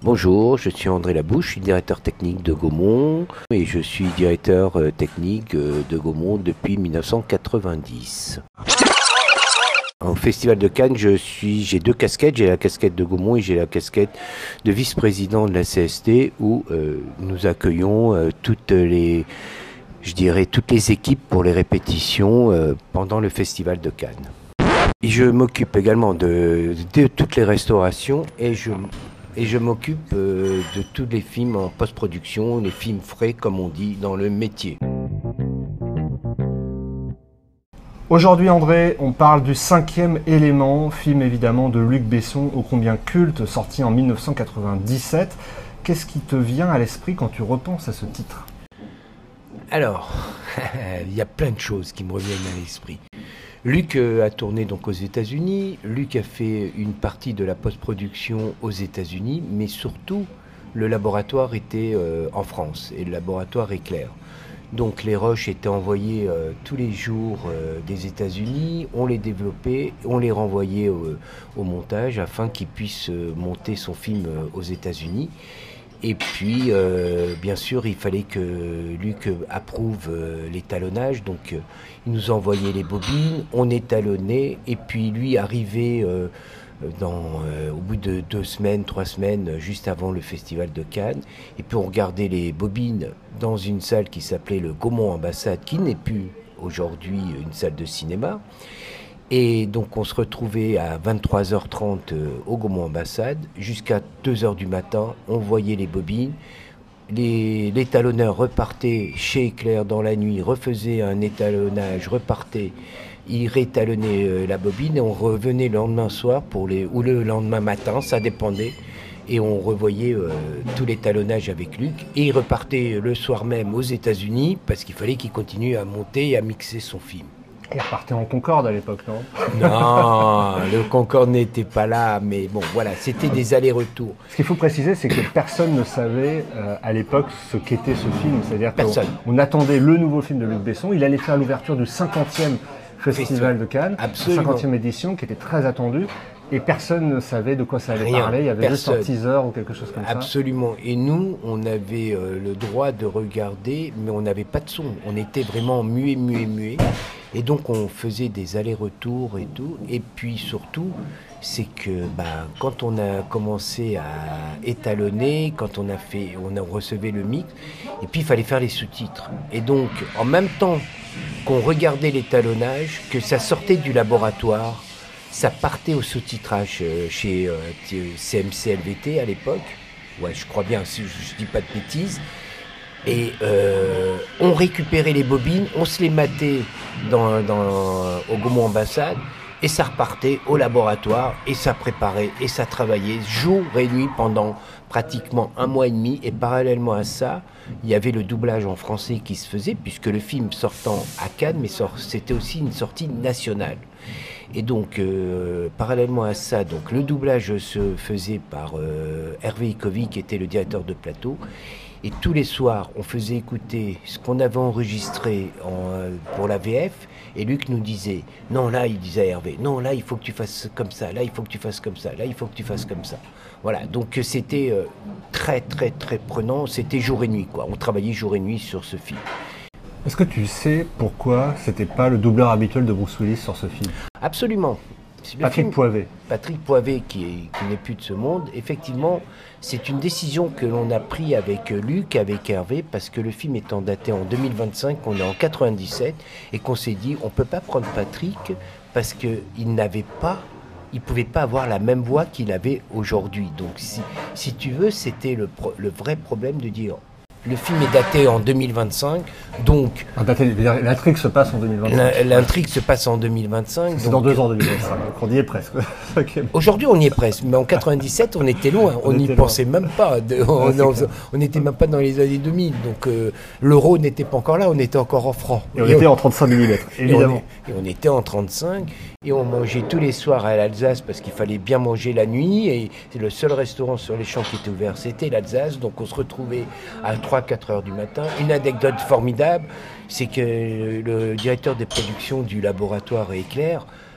Bonjour, je suis André Labouche, je suis directeur technique de Gaumont et je suis directeur technique de Gaumont depuis 1990. Au Festival de Cannes, j'ai deux casquettes, j'ai la casquette de Gaumont et j'ai la casquette de vice-président de la CST où nous accueillons toutes les équipes pour les répétitions pendant le Festival de Cannes. Et je m'occupe également de toutes les restaurations et je m'occupe de tous les films en post-production, les films frais comme on dit dans le métier. Aujourd'hui André, on parle du 5e élément, film évidemment de Luc Besson, ô combien culte, sorti en 1997. Qu'est-ce qui te vient à l'esprit quand tu repenses à ce titre ? Alors, il y a plein de choses qui me reviennent à l'esprit. Luc a tourné donc aux États-Unis, Luc a fait une partie de la post-production aux États-Unis, mais surtout le laboratoire était en France, et le laboratoire Éclair. Donc les rushs étaient envoyés tous les jours des États-Unis, on les développait, on les renvoyait au montage afin qu'il puisse monter son film aux États-Unis. Et puis, bien sûr, il fallait que Luc approuve l'étalonnage. Donc, il nous envoyait les bobines, on étalonnait. Et puis, lui arrivait au bout de 2 semaines, 3 semaines, juste avant le Festival de Cannes. Et puis, on regardait les bobines dans une salle qui s'appelait le Gaumont Ambassade, qui n'est plus aujourd'hui une salle de cinéma. Et donc on se retrouvait à 23h30 au Gaumont Ambassade, jusqu'à 2h du matin, on voyait les bobines, l'étalonneur repartait chez Éclair dans la nuit, refaisait un étalonnage, repartait, il réétalonnait la bobine et on revenait le lendemain soir ou le lendemain matin, ça dépendait. Et on revoyait tout l'étalonnage avec Luc et il repartait le soir même aux États-Unis parce qu'il fallait qu'il continue à monter et à mixer son film. Il repartait en Concorde à l'époque, non ? Non, le Concorde n'était pas là, mais bon, voilà, c'était des allers-retours. Ce qu'il faut préciser, c'est que personne ne savait à l'époque ce qu'était ce film. C'est-à-dire qu'on attendait le nouveau film de Luc Besson. Il allait faire l'ouverture du 50e Festival de Cannes, la 50e édition, qui était très attendue. Et personne ne savait de quoi ça allait parler, il y avait juste un teaser ou quelque chose comme ça. Absolument. Et nous, on avait le droit de regarder, mais on n'avait pas de son. On était vraiment muet. Et donc on faisait des allers-retours et tout. Et puis surtout, c'est que quand on a commencé à étalonner, quand on recevait le mix, et puis il fallait faire les sous-titres. Et donc, en même temps qu'on regardait l'étalonnage, que ça sortait du laboratoire, ça partait au sous-titrage chez CMC LVT à l'époque. Ouais, je crois bien, si je dis pas de bêtises. Et on récupérait les bobines, on se les matait au Gaumont Ambassade, et ça repartait au laboratoire, et ça préparait, et ça travaillait jour et nuit pendant pratiquement 1 mois et demi. Et parallèlement à ça, il y avait le doublage en français qui se faisait, puisque le film sortant à Cannes, mais c'était aussi une sortie nationale. Et donc, parallèlement à ça, donc, le doublage se faisait par Hervé Ikovic, qui était le directeur de plateau. Et tous les soirs, on faisait écouter ce qu'on avait enregistré pour la VF. Et Luc nous disait, non, là, il disait à Hervé, non, là, il faut que tu fasses comme ça, là, il faut que tu fasses comme ça, là, il faut que tu fasses comme ça. Voilà, donc c'était très, très, très prenant. C'était jour et nuit, quoi. On travaillait jour et nuit sur ce film. Est-ce que tu sais pourquoi c'était pas le doubleur habituel de Bruce Willis sur ce film ? Absolument. Patrick Poivet. Patrick Poivet, qui n'est plus de ce monde. Effectivement, c'est une décision que l'on a prise avec Luc, avec Hervé, parce que le film étant daté en 2025, on est en 97, et qu'on s'est dit, on ne peut pas prendre Patrick, parce qu'il ne pouvait pas avoir la même voix qu'il avait aujourd'hui. Donc, si tu veux, c'était le vrai problème de dire... Le film est daté en 2025, donc... L'intrigue se passe en 2025. L'intrigue se passe en 2025. C'est dans 2 ans 2025, donc on y est presque. Aujourd'hui, on y est presque, mais en 97, on était loin. On n'y pensait même pas. On n'était même pas dans les années 2000. Donc l'euro n'était pas encore là, on était encore en francs. Et on était en 35 mm, évidemment. Et on était en 35, et on mangeait tous les soirs à l'Alsace, parce qu'il fallait bien manger la nuit, et c'est le seul restaurant sur les champs qui était ouvert, c'était l'Alsace. Donc on se retrouvait à 3-4 heures du matin. Une anecdote formidable, c'est que le directeur des productions du laboratoire Éclair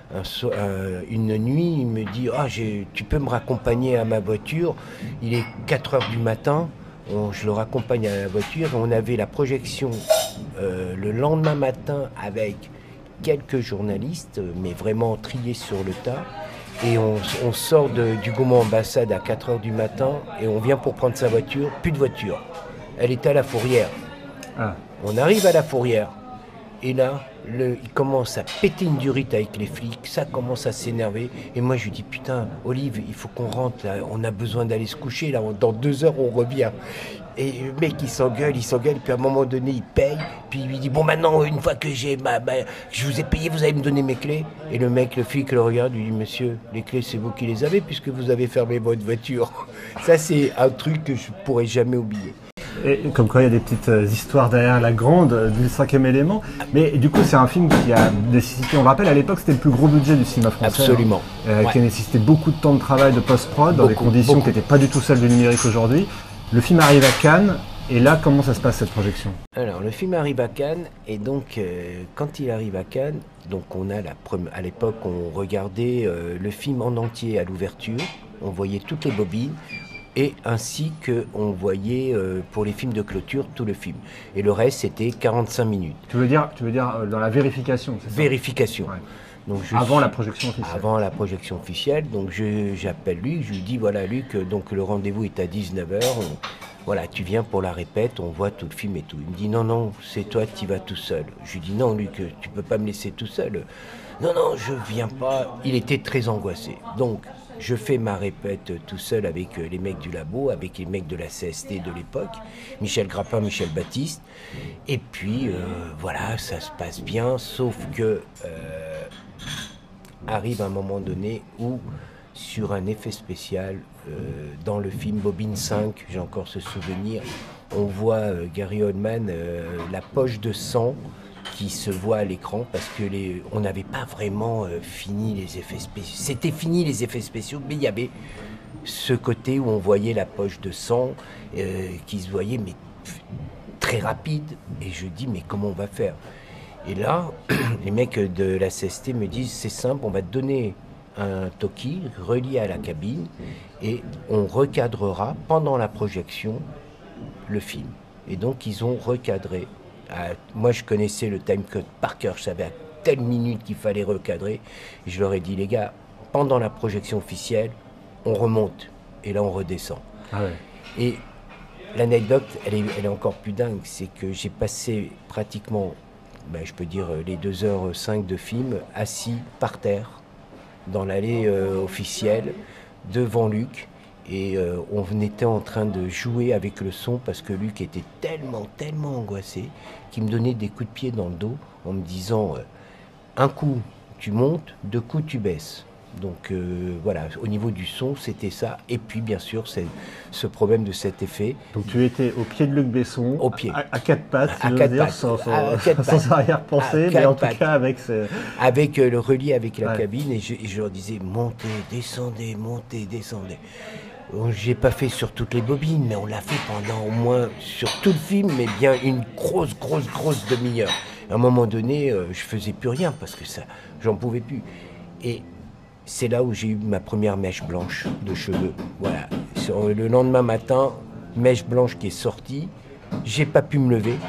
une nuit, il me dit tu peux me raccompagner à ma voiture, il est 4 heures du matin, je le raccompagne à la voiture, on avait la projection le lendemain matin avec quelques journalistes, mais vraiment triés sur le tas, et on sort du Gaumont Ambassade à 4 heures du matin, et on vient pour prendre sa voiture, plus de voiture, elle était à la Fourrière. On arrive à la Fourrière, et là, il commence à péter une durite avec les flics, ça commence à s'énerver. Et moi, je lui dis, putain, Olive, il faut qu'on rentre, là, on a besoin d'aller se coucher, là, dans 2 heures, on revient. Et le mec, il s'engueule, puis à un moment donné, il paye, puis il lui dit, bon, maintenant, une fois que je vous ai payé, vous allez me donner mes clés. Et le flic le regarde, lui dit, monsieur, les clés, c'est vous qui les avez, puisque vous avez fermé votre voiture. Ça, c'est un truc que je pourrais jamais oublier. Et comme quoi il y a des petites histoires derrière la grande du 5e élément. Mais du coup, c'est un film qui a nécessité, on le rappelle, à l'époque, c'était le plus gros budget du cinéma français. Absolument. Qui a nécessité beaucoup de temps de travail, de post-prod, dans des conditions qui n'étaient pas du tout celles du numérique aujourd'hui. Le film arrive à Cannes, et là, comment ça se passe cette projection? Alors, le film arrive à Cannes, et donc, quand il arrive à Cannes, donc on a à l'époque, on regardait le film en entier à l'ouverture, on voyait toutes les bobines, et ainsi qu'on voyait pour les films de clôture tout le film. Et le reste, c'était 45 minutes. Tu veux dire dans la vérification, c'est ça? Vérification. Ouais. Donc avant la projection officielle. Avant la projection officielle. Donc j'appelle Luc, je lui dis, voilà Luc, donc le rendez-vous est à 19h. Voilà, tu viens pour la répète, on voit tout le film et tout. Il me dit, non, c'est toi qui vas tout seul. Je lui dis, non Luc, tu peux pas me laisser tout seul. Non, je viens pas. Il était très angoissé. Donc, je fais ma répète tout seul avec les mecs du labo, avec les mecs de la CST de l'époque, Michel Grappin, Michel Baptiste. Et puis, voilà, ça se passe bien, sauf que arrive un moment donné où, sur un effet spécial, dans le film Bobine 5, j'ai encore ce souvenir, on voit Gary Oldman, la poche de sang qui se voit à l'écran parce que on n'avait pas vraiment fini les effets spéciaux. C'était fini les effets spéciaux, mais il y avait ce côté où on voyait la poche de sang qui se voyait, mais très rapide. Et je dis, mais comment on va faire? Et là, les mecs de la CST me disent, c'est simple, on va te donner un talkie relié à la cabine et on recadrera pendant la projection le film. Et donc, ils ont recadré. Moi, je connaissais le timecode par cœur, je savais à telle minute qu'il fallait recadrer. Et je leur ai dit, les gars, pendant la projection officielle, on remonte et là, on redescend. Ah ouais. Et l'anecdote, elle est encore plus dingue, c'est que j'ai passé pratiquement, je peux dire, les 2h05 de film, assis par terre, dans l'allée officielle, devant Luc. Et on était en train de jouer avec le son parce que Luc était tellement angoissé qu'il me donnait des coups de pied dans le dos en me disant un coup tu montes, 2 coups tu baisses. Donc voilà, au niveau du son, c'était ça. Et puis bien sûr, c'est ce problème de cet effet. Donc tu étais au pied de Luc Besson, au pied, à 4 pattes, sans arrière-pensée, mais en tout cas avec le relié avec la cabine. Et je leur disais montez, descendez, montez, descendez. J'ai pas fait sur toutes les bobines, mais on l'a fait pendant au moins sur tout le film, mais bien une grosse demi-heure. À un moment donné, je faisais plus rien parce que ça, j'en pouvais plus. Et c'est là où j'ai eu ma première mèche blanche de cheveux. Voilà. Le lendemain matin, mèche blanche qui est sortie. J'ai pas pu me lever.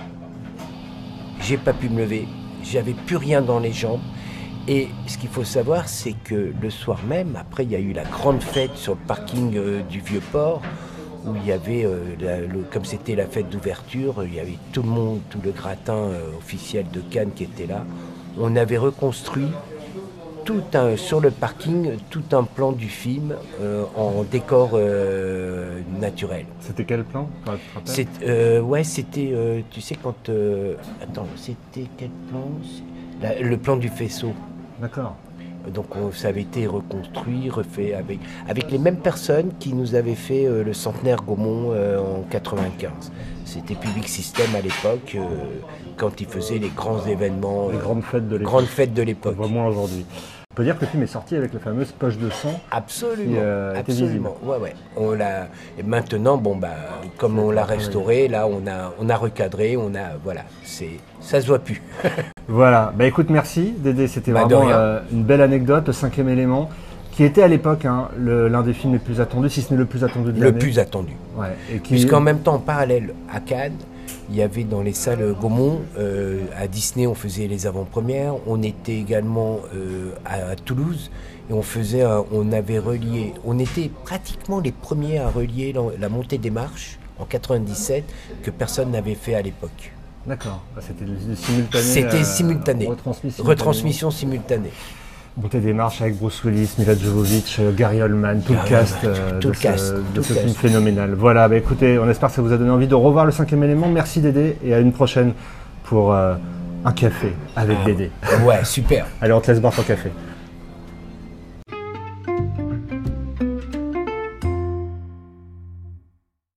J'avais plus rien dans les jambes. Et ce qu'il faut savoir, c'est que le soir même, après, il y a eu la grande fête sur le parking du Vieux-Port, où il y avait, comme c'était la fête d'ouverture, il y avait tout le monde, tout le gratin officiel de Cannes qui était là. On avait reconstruit sur le parking, tout un plan du film en décor naturel. C'était quel plan? C'était, tu sais, quand... attends, c'était quel plan? Le plan du faisceau. D'accord. Donc ça avait été reconstruit, refait avec les mêmes personnes qui nous avaient fait le centenaire Gaumont en 95. C'était Public System à l'époque, quand ils faisaient les grands événements. Les grandes fêtes de l'époque. Grandes fêtes de l'époque. Vraiment aujourd'hui. On peut dire que le film est sorti avec la fameuse poche de sang. Absolument, absolument. Ouais. On l'a. Et maintenant, bon bah, comme on l'a restauré, là, on a recadré, voilà, ça se voit plus. Voilà. Bah écoute, merci Dédé, c'était vraiment une belle anecdote, le 5e élément, qui était à l'époque l'un des films les plus attendus, si ce n'est le plus attendu de l'année. Le plus attendu. Ouais. Puisqu'en même temps, en parallèle à Cannes, il y avait dans les salles Gaumont, à Disney, on faisait les avant-premières. On était également à Toulouse et on était pratiquement les premiers à relier la montée des marches en 97 que personne n'avait fait à l'époque. D'accord, c'était simultané. C'était simultané. Retransmission simultanée. Montée des marches avec Bruce Willis, Mila Jovovich, Gary Oldman, tout le cast de ce film phénoménal. Voilà, bah écoutez, on espère que ça vous a donné envie de revoir le 5e élément. Merci Dédé et à une prochaine pour un café avec Dédé. Ouais, super. Allez, on te laisse boire ton café.